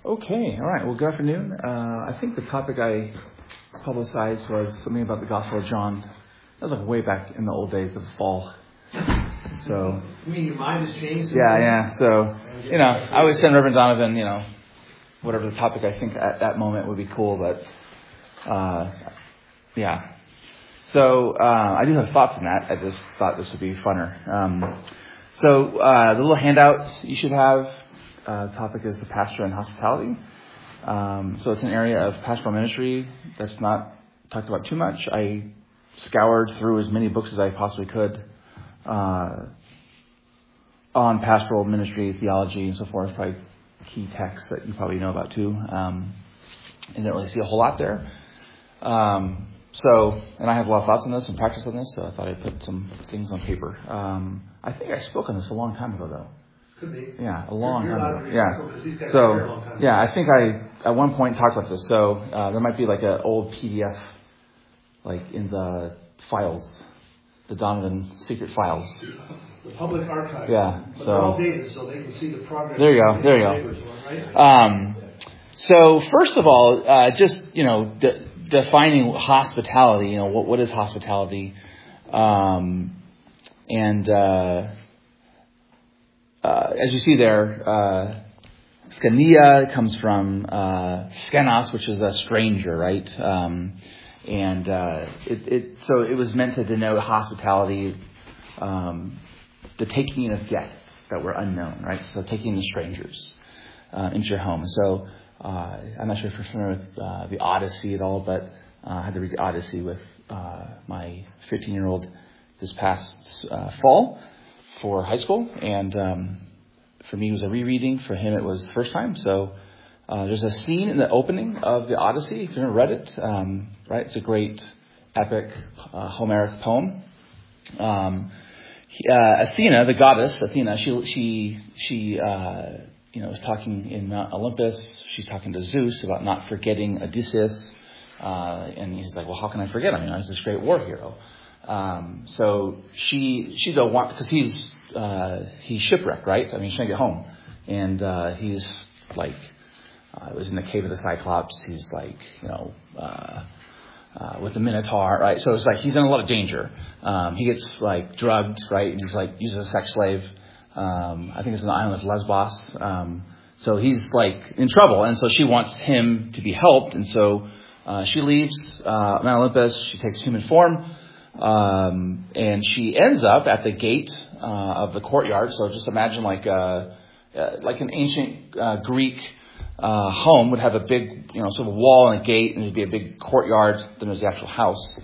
Okay, all right. Well, good afternoon. I think the topic I publicized was something about the Gospel of John. That was like way back in the old days of fall. So. You mean your mind has changed? Yeah. So, I always send Reverend Donovan, whatever the topic I think at that moment would be cool, but, yeah. So, I do have thoughts on that. I just thought this would be funner. The little handout you should have, the topic is the pastor and hospitality. So it's an area of pastoral ministry that's not talked about too much. I scoured through as many books as I possibly could on pastoral ministry, theology, and so forth. Probably key texts that you probably know about too. And didn't really see a whole lot there. And I have a lot of thoughts on this and practice on this, so I thought I'd put some things on paper. I think I spoke on this a long time ago, though. Could be. Yeah, a long time ago. Yeah. So, yeah, I think I, at one point, talked about this. So, there might be like an old PDF, like in the files, the Donovan secret files. The public archive. Yeah. But they're all dated, so they can see the progress. There you go. So, first of all, just, defining hospitality, what is hospitality? As you see there, skania comes from skenos, which is a stranger, right? So it was meant to denote hospitality, the taking in of guests that were unknown, right? So taking the strangers into your home. So I'm not sure if you're familiar with the Odyssey at all, but I had to read the Odyssey with my 15-year-old this past fall for high school, and for me it was a rereading. For him it was first time. So there's a scene in the opening of the Odyssey, if you've never read it, right? It's a great epic Homeric poem. Athena, the goddess Athena, she is talking in Mount Olympus. She's talking to Zeus about not forgetting Odysseus, and he's like, well, how can I forget him? He's this great war hero. So she don't want, because he's shipwrecked, right? He's trying to get home, and he's like, it was in the cave of the Cyclops. He's like, with the Minotaur, right? So it's like he's in a lot of danger. He gets like drugged, right? And he's like used as a sex slave. I think it's on the island of Lesbos. So he's like in trouble, and so she wants him to be helped, and so she leaves Mount Olympus. She takes human form. And she ends up at the gate of the courtyard. So just imagine like an ancient Greek home would have a big, sort of a wall and a gate, and there'd be a big courtyard. Then there's the actual house.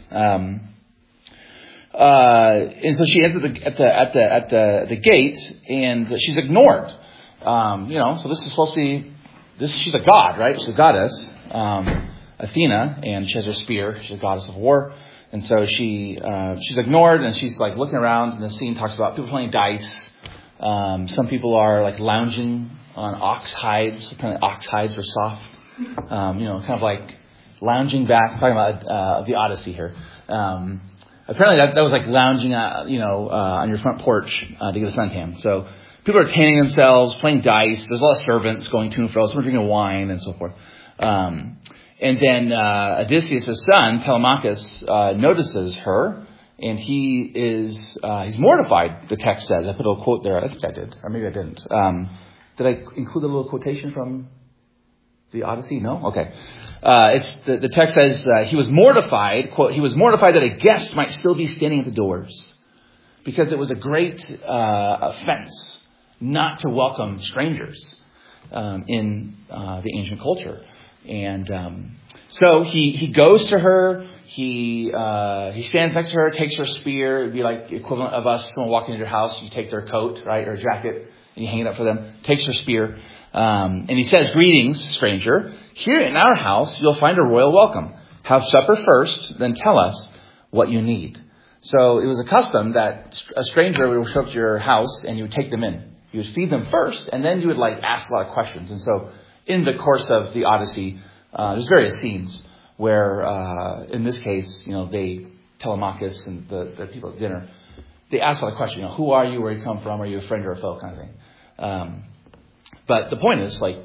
And so she ends at the gate, and she's ignored. So this is supposed to be she's a god, right? She's a goddess, Athena, and she has her spear. She's a goddess of war. And so she's ignored, and she's like looking around, and the scene talks about people playing dice. Some people are like lounging on ox hides. Apparently ox hides are soft. Kind of like lounging back. I'm talking about the Odyssey here. Apparently that was like lounging, on your front porch to get a suntan. So people are tanning themselves, playing dice. There's a lot of servants going to and fro. Some are drinking wine and so forth. And then Odysseus' son, Telemachus, notices her, and he's mortified, the text says. I put a little quote there. I think I did, or maybe I didn't. Did I include a little quotation from the Odyssey? No? Okay. It's the text says he was mortified, quote, he was mortified that a guest might still be standing at the doors, because it was a great offense not to welcome strangers in the ancient culture. And so he goes to her. He stands next to her, takes her spear. It'd be like the equivalent of us, someone walking into your house. You take their coat, right, or jacket, and you hang it up for them. Takes her spear, and he says, "Greetings, stranger. Here in our house, you'll find a royal welcome. Have supper first, then tell us what you need." So it was a custom that a stranger would show up to your house, and you would take them in. You would feed them first, and then you would like ask a lot of questions. And so, in the course of the Odyssey, there's various scenes where, in this case, Telemachus and the people at dinner, they ask a lot of questions. Who are you? Where you come from? Are you a friend or a foe? Kind of thing. But the point is, like,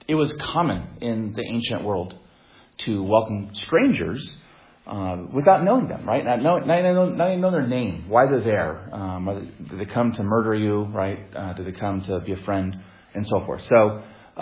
it was common in the ancient world to welcome strangers without knowing them, right? Not even know their name, why they're there. Did they come to murder you, right? Did they come to be a friend, and so forth. So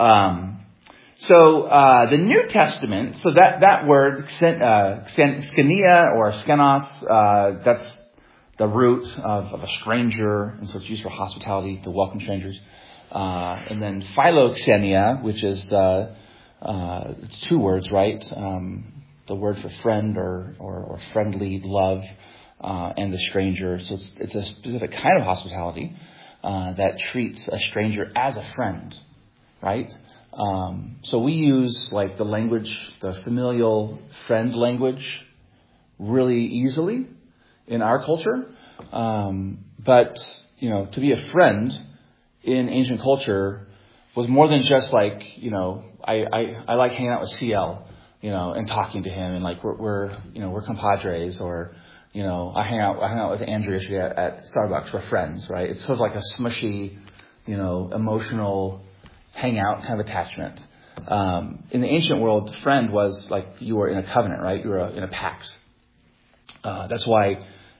the New Testament, so that word, skenia or skenos, that's the root of a stranger, and so it's used for hospitality, to welcome strangers. And then philoxenia, which is it's two words, right? The word for friend or friendly love, and the stranger. So it's a specific kind of hospitality that treats a stranger as a friend, right? So we use like the language, the familial friend language, really easily in our culture. But to be a friend in ancient culture was more than just like, I like hanging out with CL, and talking to him, and like we're compadres, or I hang out with Andrew yesterday at Starbucks. We're friends, right? It's sort of like a smushy, emotional hangout kind of attachment. In the ancient world, friend was like you were in a covenant, right? You were in a pact. That's why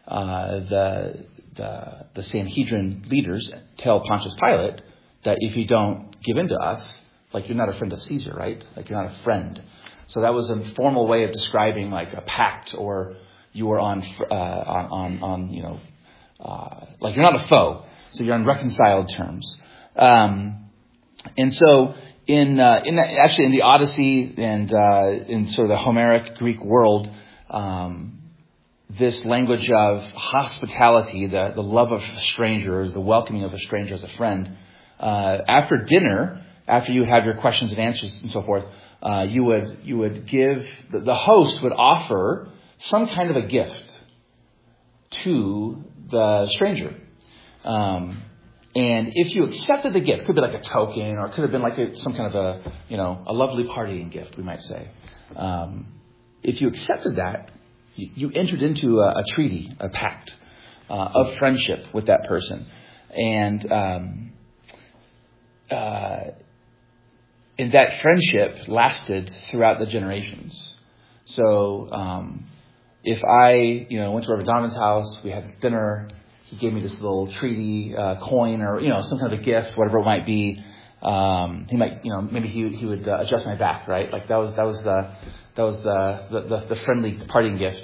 the Sanhedrin leaders tell Pontius Pilate that if you don't give in to us, like you're not a friend of Caesar, right? Like you're not a friend. So that was a formal way of describing like a pact, or you were on like you're not a foe, so you're on reconciled terms. And so in the Odyssey and in sort of the Homeric Greek world, this language of hospitality, the love of strangers, the welcoming of a stranger as a friend, after dinner, after you have your questions and answers and so forth, you would give, the host would offer some kind of a gift to the stranger. And if you accepted the gift, it could be like a token, or it could have been like some kind of a lovely partying gift, we might say. If you accepted that, you entered into a treaty, a pact of friendship with that person. And that friendship lasted throughout the generations. So if I went to Reverend Donovan's house, we had dinner, he gave me this little treaty coin, or some kind of a gift, whatever it might be. He might, maybe he would adjust my back, right? Like that was the friendly parting gift.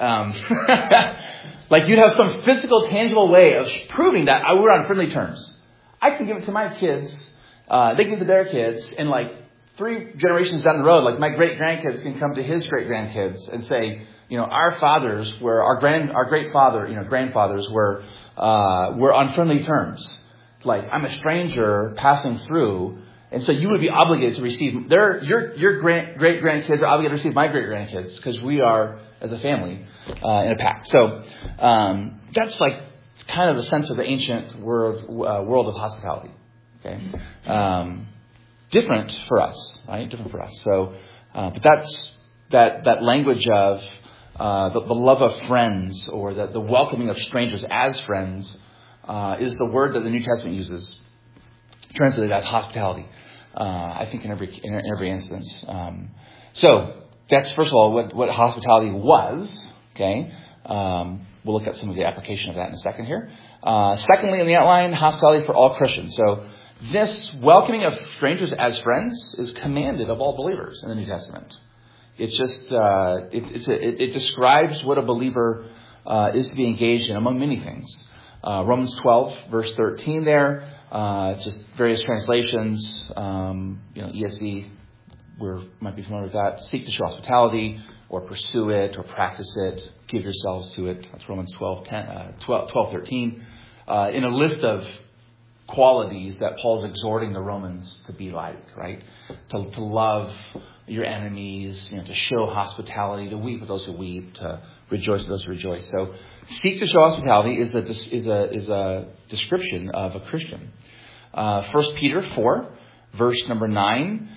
Like you'd have some physical, tangible way of proving that we're on friendly terms. I can give it to my kids. They give it to their kids, and like 3 generations down the road, like my great grandkids can come to his great grandkids and say, our fathers were our grandfathers were on friendly terms. Like I'm a stranger passing through, and so you would be obligated to receive your great grandkids are obligated to receive my great grandkids, because we are as a family in a pact. So that's like kind of the sense of the ancient world of hospitality. Okay, different for us, right? Different for us. So, but that's that language of the love of friends, or the welcoming of strangers as friends, is the word that the New Testament uses, translated as hospitality. I think in every instance. So that's first of all what hospitality was. Okay, we'll look at some of the application of that in a second here. Secondly, in the outline, hospitality for all Christians. So this welcoming of strangers as friends is commanded of all believers in the New Testament. It's just it describes what a believer is to be engaged in, among many things. Romans 12 verse 13 there. Just various translations. ESV, might be familiar with that. Seek to show hospitality, or pursue it, or practice it. Give yourselves to it. That's Romans 12:13. In a list of qualities that Paul's exhorting the Romans to be like, right? To love your enemies, to show hospitality, to weep with those who weep, to rejoice with those who rejoice. So, seek to show hospitality is a description of a Christian. 1 Peter 4, verse number 9.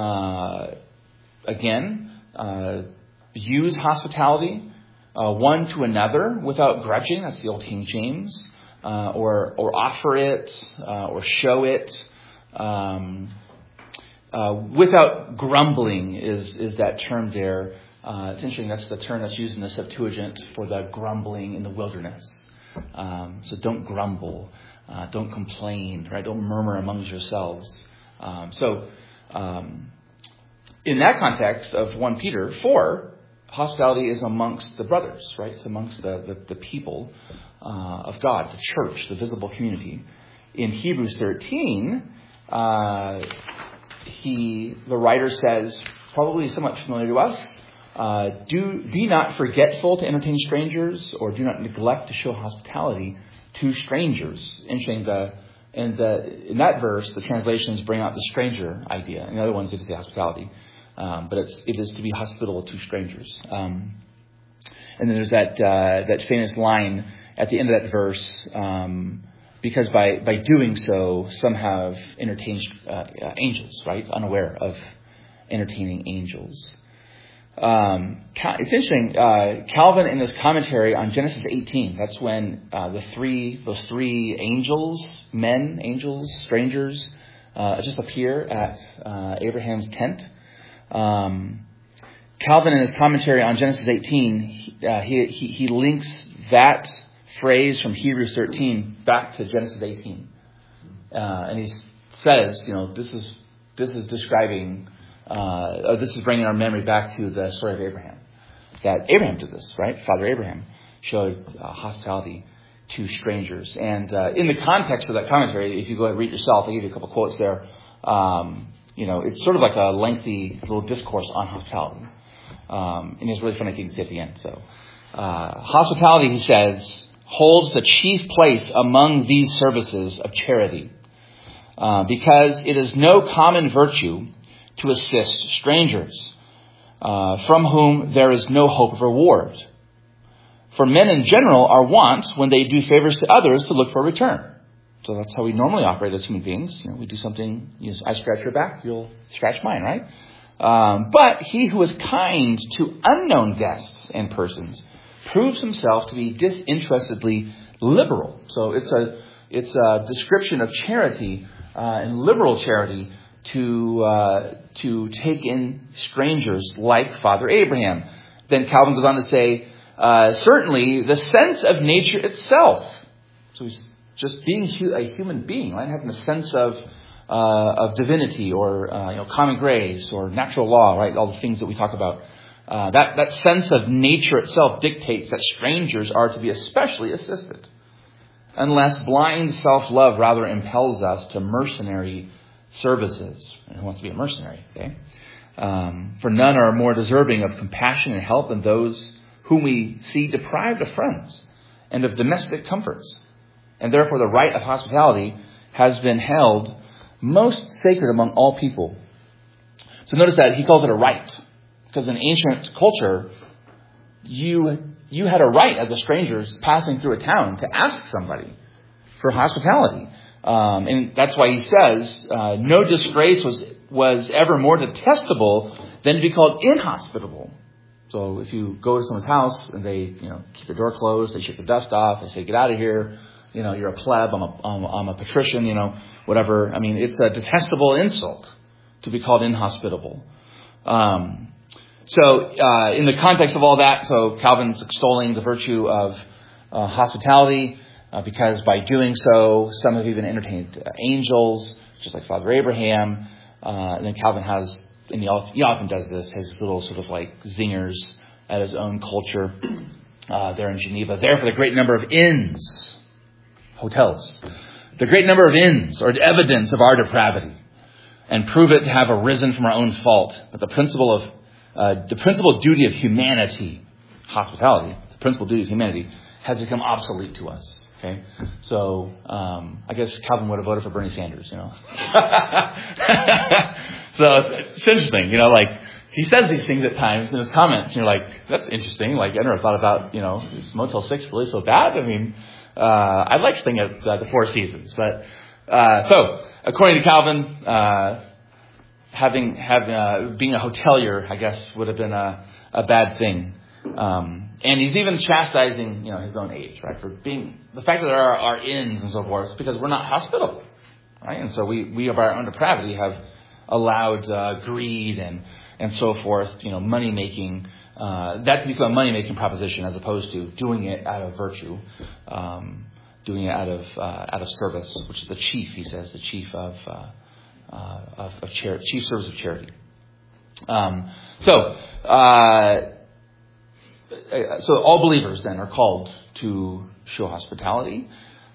Again, use hospitality one to another without grudging. That's the old King James. Or offer it, or show it. without grumbling is that term there. It's interesting. That's the term that's used in the Septuagint for the grumbling in the wilderness. So don't grumble, don't complain, right? Don't murmur amongst yourselves. In that context of 1 Peter 4, hospitality is amongst the brothers, right? It's amongst the people of God, the church, the visible community. In Hebrews 13, the writer says, probably somewhat familiar to us, be not forgetful to entertain strangers, or do not neglect to show hospitality to strangers. Interesting. In that verse, the translations bring out the stranger idea. In the other ones, it is the hospitality. But it is to be hospitable to strangers. And then there's that famous line at the end of that verse, because by doing so, some have entertained angels, right? Unaware of entertaining angels. It's interesting. Calvin, in his commentary on Genesis 18, that's when those three angels, strangers, just appear at Abraham's tent. Calvin, in his commentary on Genesis 18, he links that phrase from Hebrews 13 back to Genesis 18, and he says, this is describing. This is bringing our memory back to the story of Abraham. That Abraham did this, right? Father Abraham showed hospitality to strangers. And in the context of that commentary, if you go ahead and read it yourself, I'll give you a couple quotes there. It's sort of like a lengthy little discourse on hospitality. And there's really funny things at the end. So, hospitality, he says, holds the chief place among these services of charity. Because it is no common virtue to assist strangers, from whom there is no hope of reward. For men in general are wont, when they do favors to others, to look for a return. So that's how we normally operate as human beings. We do something, I scratch your back, you'll scratch mine, right? But he who is kind to unknown guests and persons proves himself to be disinterestedly liberal. So it's a description of charity and liberal charity to take in strangers like Father Abraham. Then Calvin goes on to say, certainly the sense of nature itself. So he's just being a human being, right? Having a sense of divinity or common grace or natural law, right? All the things that we talk about. That sense of nature itself dictates that strangers are to be especially assisted, unless blind self-love rather impels us to mercenary services. And who wants to be a mercenary? Okay. For none are more deserving of compassion and help than those whom we see deprived of friends and of domestic comforts. And therefore the right of hospitality has been held most sacred among all people. So notice that he calls it a right. Because in ancient culture, you had a right as a stranger passing through a town to ask somebody for hospitality. And that's why he says, no disgrace was ever more detestable than to be called inhospitable. So if you go to someone's house and they, keep the door closed, they shake the dust off, they say, get out of here, you're a pleb, I'm a patrician, whatever. I mean, it's a detestable insult to be called inhospitable. So in the context of all that, so Calvin's extolling the virtue of hospitality, because by doing so, some have even entertained angels, just like Father Abraham. And then Calvin has, and he often does this, his little sort of like zingers at his own culture there in Geneva. There for the great number of inns, hotels, the great number of inns are evidence of our depravity, and prove it to have arisen from our own fault. But the principal duty of humanity, hospitality, the principal duty of humanity, has become obsolete to us. Okay, so I guess Calvin would have voted for Bernie Sanders. So it's interesting. He says these things at times in his comments, and you're like, that's interesting. Like, I never thought about, is Motel 6 really so bad? I mean, I'd like staying at the Four Seasons, but so according to Calvin, being a hotelier, I guess, would have been a bad thing. And he's even chastising, his own age, right? For being, the fact that there are inns and so forth, is because we're not hospitable, right? And so we of our own depravity have allowed greed and so forth, money making, that can become a money making proposition as opposed to doing it out of virtue, doing it out of service, which is the chief, he says, the chief of charity, chief service of charity. So all believers then are called to show hospitality.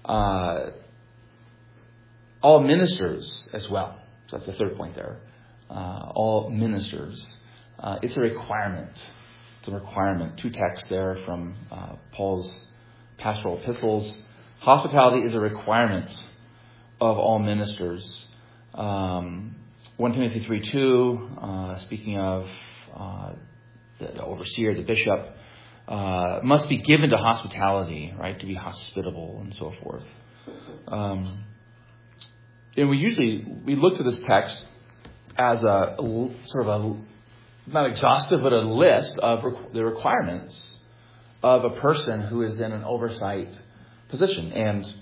All ministers as well. So that's the third point there. All ministers. It's a requirement. It's a requirement. 2 texts there from Paul's pastoral epistles. Hospitality is a requirement of all ministers. 1 Timothy 3:2, speaking of the overseer, the bishop, must be given to hospitality, right? To be hospitable and so forth. And we look to this text as a sort of a, not exhaustive, but a list of the requirements of a person who is in an oversight position. And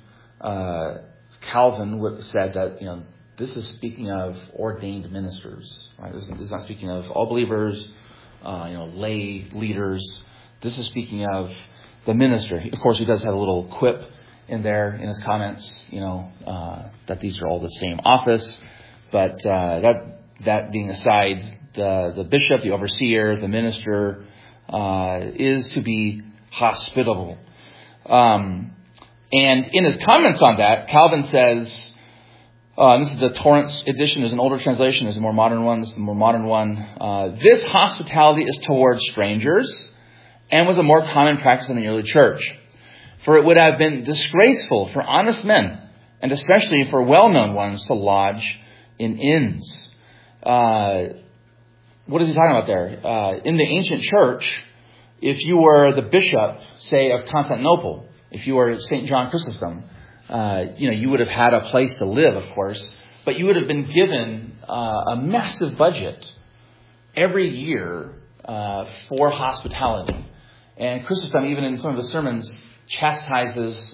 Calvin said that, this is speaking of ordained ministers, right? This is not speaking of all believers, lay leaders. This is speaking of the minister. Of course, he does have a little quip in there in his comments, that these are all the same office. But that being aside, the bishop, the overseer, the minister is to be hospitable. And in his comments on that, Calvin says, this is the Torrance edition. There's an older translation. There's a more modern one. This is the more modern one. This hospitality is towards strangers and was a more common practice in the early church. For it would have been disgraceful for honest men, and especially for well-known ones, to lodge in inns. What is he talking about there? In the ancient church, if you were the bishop, say, of Constantinople, if you were St. John Chrysostom, you would have had a place to live, of course, but you would have been given a massive budget every year for hospitality. And Chrysostom, even in some of his sermons, chastises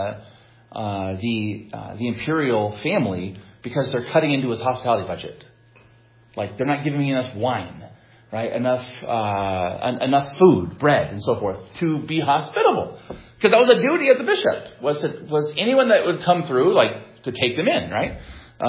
the imperial family because they're cutting into his hospitality budget. Like, they're not giving me enough wine, right? Enough food, bread, and so forth to be hospitable. Because that was a duty of the bishop, was anyone that would come through, to take them in, right?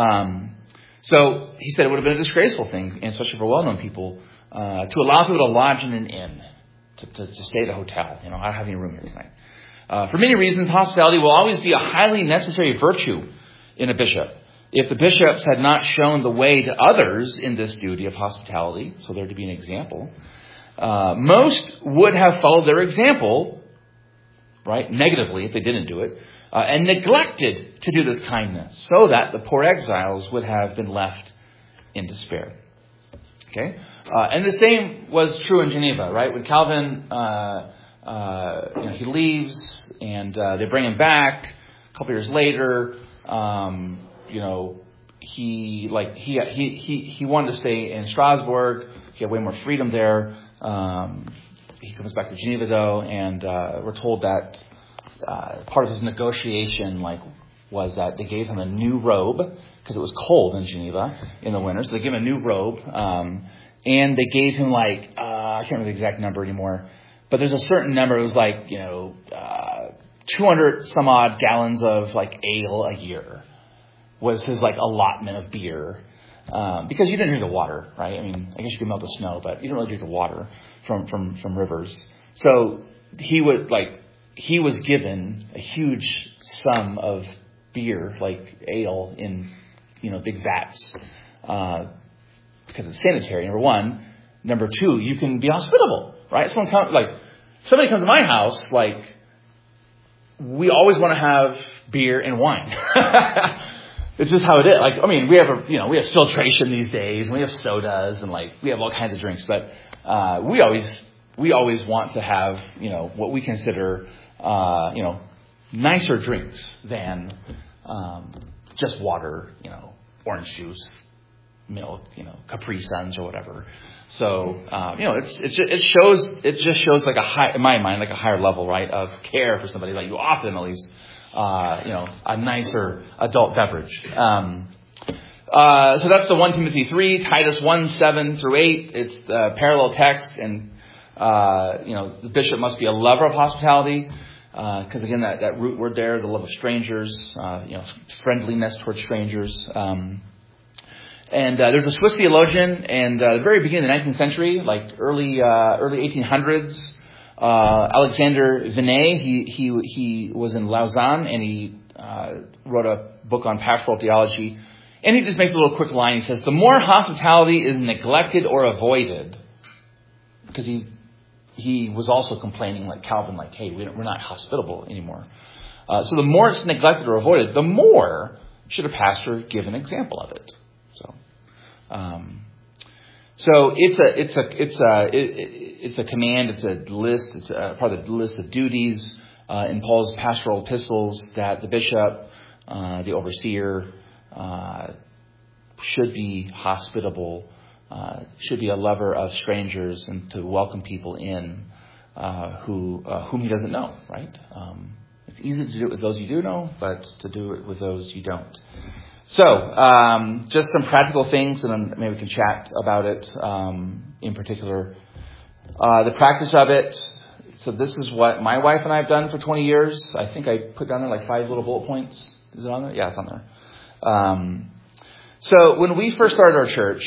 So he said it would have been a disgraceful thing, and especially for well-known people, to allow people to lodge in an inn, to stay at a hotel. I don't have any room here tonight. For many reasons, hospitality will always be a highly necessary virtue in a bishop. If the bishops had not shown the way to others in this duty of hospitality, so there to be an example, most would have followed their example, right, negatively if they didn't do it, and neglected to do this kindness, so that the poor exiles would have been left in despair. Okay, and the same was true in Geneva, right? When Calvin, he leaves, and they bring him back a couple years later. He wanted to stay in Strasbourg. He had way more freedom there. He comes back to Geneva, though, and we're told that part of his negotiation, was that they gave him a new robe because it was cold in Geneva in the winter. So they gave him a new robe, and they gave him I can't remember the exact number anymore, but there's a certain number. It was 200 some odd gallons of ale a year was his allotment of beer. Because you didn't drink the water, right? I mean, I guess you could melt the snow, but you didn't really drink the water from rivers. So he was given a huge sum of beer, ale, in big vats, because it's sanitary. Number one. Number two, you can be hospitable, right? Somebody comes to my house, we always want to have beer and wine. It's just how it is. We have filtration these days, and we have sodas, and we have all kinds of drinks. But we always want to have what we consider nicer drinks than just water, orange juice, milk, Capri Suns or whatever. So it just shows a high, in my mind, a higher level, right, of care for somebody. You offer them at least a nicer adult beverage. So that's the 1 Timothy 3, Titus 1, 7 through 8. It's the parallel text, and the bishop must be a lover of hospitality, because again, that root word there, the love of strangers, friendliness towards strangers. And there's a Swiss theologian, and the very beginning of the 19th century, like early 1800s, Alexander Vinet, he was in Lausanne, and he wrote a book on pastoral theology. And he just makes a little quick line. He says, the more hospitality is neglected or avoided, because he was also complaining like Calvin, like, hey, we're not hospitable anymore. So the more it's neglected or avoided, the more should a pastor give an example of it. So it's a command. It's a list. It's a part of the list of duties in Paul's pastoral epistles that the bishop, the overseer, should be hospitable, should be a lover of strangers, and to welcome people in whom he doesn't know. Right? It's easy to do it with those you do know, but to do it with those you don't. So, just some practical things, and then maybe we can chat about it in particular. The practice of it. So this is what my wife and I have done for 20 years. I think I put down there like 5 little bullet points. Is it on there? Yeah, it's on there. So when we first started our church,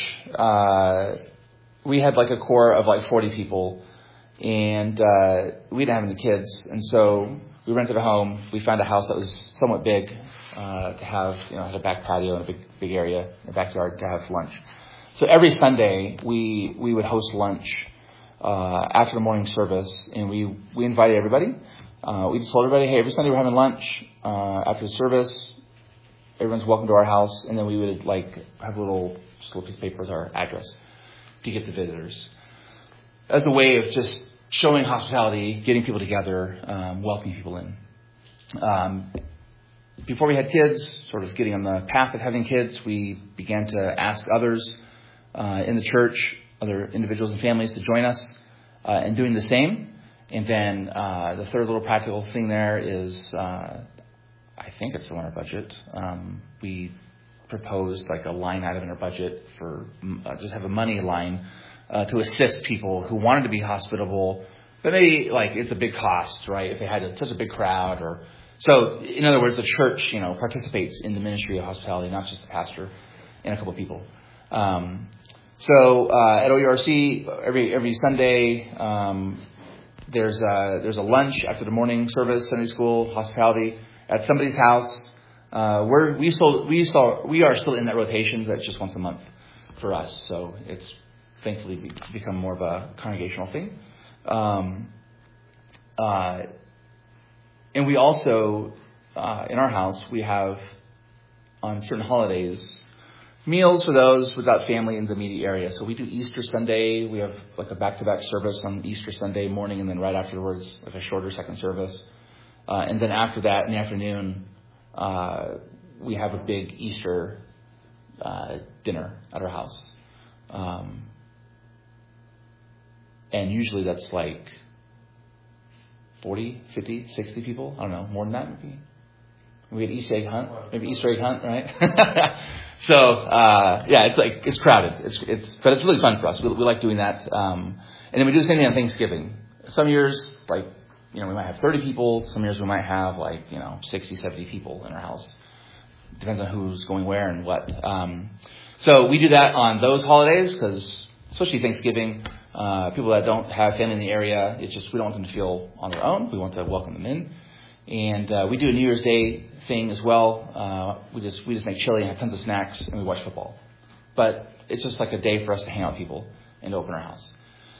we had like a core of like 40 people, and we didn't have any kids. And so we rented a home. We found a house that was somewhat big to have, had a back patio and a big area in the backyard to have lunch. So every Sunday we would host lunch after the morning service, and we invited everybody. We just told everybody, hey, every Sunday we're having lunch after the service. Everyone's welcome to our house, and then we would have a little piece of paper with our address to get the visitors, as a way of just showing hospitality, getting people together, welcoming people in. Before we had kids, sort of getting on the path of having kids, we began to ask others in the church, other individuals and families, to join us in doing the same. And then the third little practical thing there is, I think it's still in our budget. We proposed like a line item in our budget for just have a money line to assist people who wanted to be hospitable, but maybe it's a big cost, right? If they had such a big crowd, or so. In other words, the church, participates in the ministry of hospitality, not just the pastor and a couple of people. So at OURC, every Sunday, there's a lunch after the morning service, Sunday school, hospitality at somebody's house. We are still in that rotation. That's just once a month for us. So it's thankfully become more of a congregational thing. And we also, in our house, we have on certain holidays meals for those without family in the immediate area. So we do Easter Sunday. We have like a back-to-back service on Easter Sunday morning, and then right afterwards, like a shorter second service. And then after that, in the afternoon, we have a big Easter dinner at our house. And usually that's like 40, 50, 60 people. I don't know, more than that maybe. We had Easter egg hunt, right? So, it's crowded. But it's really fun for us. We like doing that. And then we do the same thing on Thanksgiving. Some years, we might have 30 people. Some years we might have 60, 70 people in our house. Depends on who's going where and what. So we do that on those holidays because, especially Thanksgiving, people that don't have family in the area, we don't want them to feel on their own. We want to welcome them in. And we do a New Year's Day thing as well. We just make chili and have tons of snacks, and we watch football. But it's just like a day for us to hang out with people and to open our house.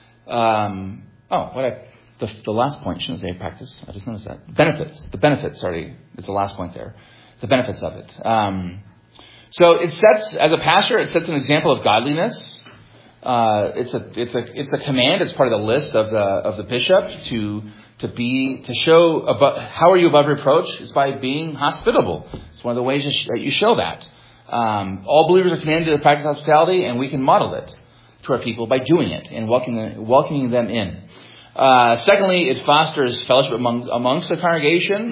The last point, shouldn't say practice. I just noticed that. The benefits, sorry. It's the last point there. The benefits of it. So it sets, as a pastor, it sets an example of godliness. It's a command. It's part of the list of the bishop to show how are you above reproach? It's by being hospitable. It's one of the ways that you show that. All believers are commanded to practice hospitality, and we can model it to our people by doing it and welcoming them in. Secondly, it fosters fellowship amongst the congregation.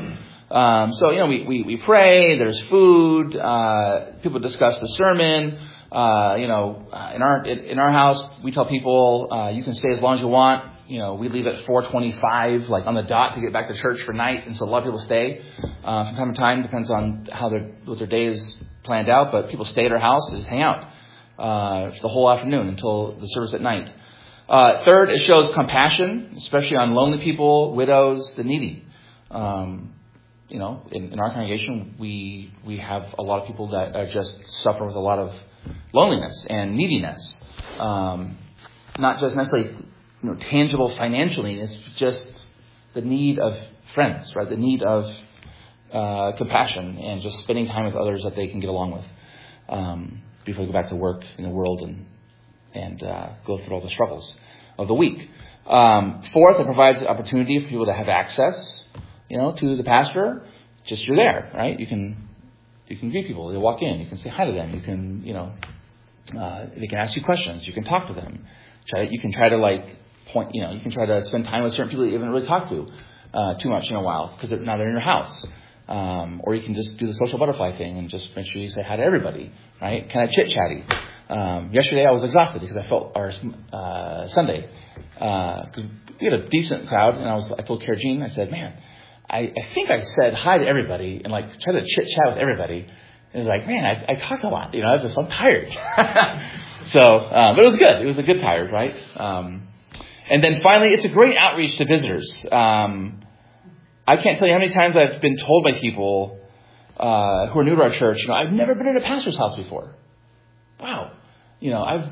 So, we pray, there's food, people discuss the sermon. In our house, we tell people, you can stay as long as you want. We leave at 4:25, like on the dot, to get back to church for night. And so a lot of people stay, from time to time, depends on what their day is planned out. But people stay at our house and just hang out, the whole afternoon until the service at night. Third, it shows compassion, especially on lonely people, widows, the needy. In our congregation, we have a lot of people that are just suffer with a lot of loneliness and neediness. Not just necessarily, tangible financial neediness, but just the need of friends, right? The need of compassion and just spending time with others that they can get along with before they go back to work in the world and go through all the struggles of the week. Fourth, it provides opportunity for people to have access, to the pastor. Just you're there, right? You can greet people. They walk in. You can say hi to them. You can, they can ask you questions. You can talk to them. You can try to you can try to spend time with certain people that you haven't really talked to too much in a while because now they're in your house. Or you can just do the social butterfly thing and just make sure you say hi to everybody, right? Kind of chit-chatty. Yesterday I was exhausted because I felt, Sunday, because we had a decent crowd, and I told Cara Jean, I said, man, I think I said hi to everybody and tried to chit-chat with everybody. And it was like, man, I talked a lot, I'm tired. But it was good. It was a good tired, right? And then finally, it's a great outreach to visitors. I can't tell you how many times I've been told by people who are new to our church, I've never been at a pastor's house before. Wow. I've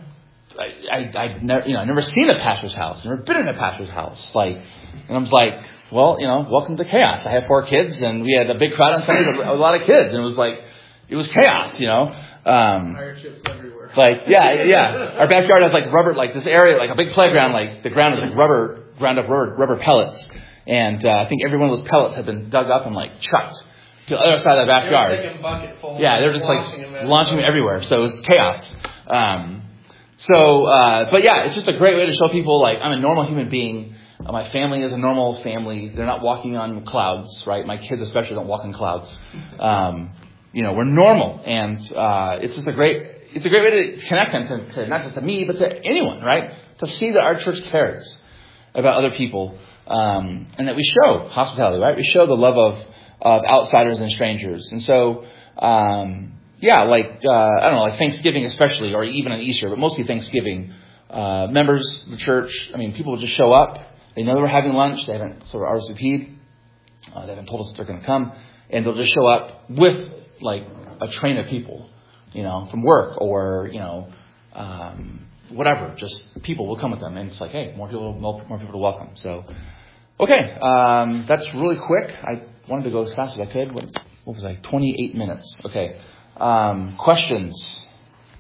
never seen a pastor's house, never been in a pastor's house. And I was like, well, welcome to chaos. I have 4 kids, and we had a big crowd on Sunday with a lot of kids, and it was chaos, Fire chips everywhere. Yeah. Our backyard has rubber, this area, a big playground, the ground is rubber, ground up rubber pellets. And I think every one of those pellets had been dug up and chucked to the other side of the backyard. They were taking a bucket full. Yeah, they're just launching them everywhere. So it was chaos. But yeah, it's just a great way to show people I'm a normal human being. My family is a normal family. They're not walking on clouds, right? My kids especially don't walk on clouds. We're normal, and it's just a great way to connect them to not just to me, but to anyone, right? To see that our church cares about other people, and that we show hospitality, right? We show the love of outsiders and strangers. And so, Thanksgiving especially, or even on Easter, but mostly Thanksgiving, members of the church, people will just show up. They know that we're having lunch. They haven't sort of RSVP'd. They haven't told us they're going to come. And they'll just show up with, a train of people, from work or, whatever. Just people will come with them. And it's hey, more people to welcome. So, okay. That's really quick. I wanted to go as fast as I could. What was 28 minutes. Okay. Questions?